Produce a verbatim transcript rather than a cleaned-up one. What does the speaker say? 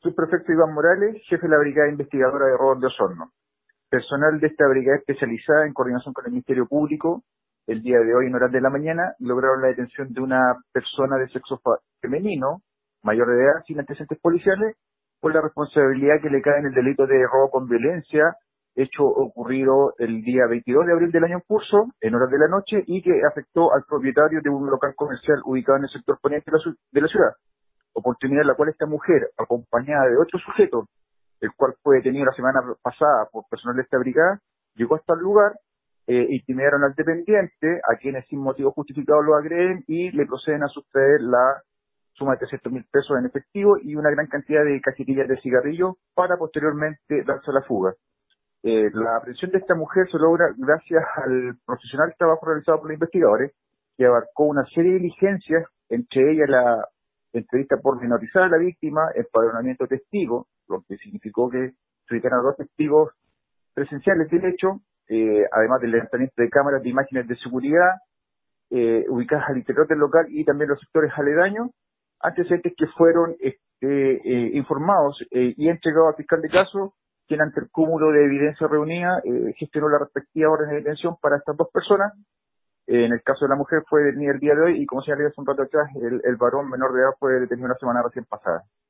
Subprefecto Iván Morales, jefe de la Brigada Investigadora de Robos de Osorno. Personal de esta brigada especializada en coordinación con el Ministerio Público, el día de hoy en horas de la mañana, lograron la detención de una persona de sexo femenino, mayor de edad, sin antecedentes policiales, por la responsabilidad que le cae en el delito de robo con violencia, hecho ocurrido el día veintidós de abril del año en curso, en horas de la noche, y que afectó al propietario de un local comercial ubicado en el sector poniente de la, de la ciudad. Oportunidad en la cual esta mujer, acompañada de otro sujeto, el cual fue detenido la semana pasada por personal de esta brigada, llegó hasta el lugar, eh, intimidaron al dependiente, a quienes sin motivo justificado lo agreden y le proceden a sustraer la suma de trescientos mil pesos en efectivo y una gran cantidad de cajetillas de cigarrillos para posteriormente darse a la fuga. Eh, la aprehensión de esta mujer se logra gracias al profesional trabajo realizado por los investigadores, que abarcó una serie de diligencias, entre ellas la entrevista pormenorizada a la víctima, empadronamiento de testigos, lo que significó que se ubicaron a dos testigos presenciales del hecho, eh, además del levantamiento de cámaras de imágenes de seguridad, eh, ubicadas al interior del local y también los sectores aledaños, antecedentes que fueron este, eh, informados eh, y entregados al fiscal de caso, quien ante el cúmulo de evidencia reunida eh, gestionó la respectiva orden de detención para estas dos personas. Eh, en el caso de la mujer fue detenida el día de hoy y como señalé hace un rato atrás, el, el varón menor de edad fue detenido una semana recién pasada.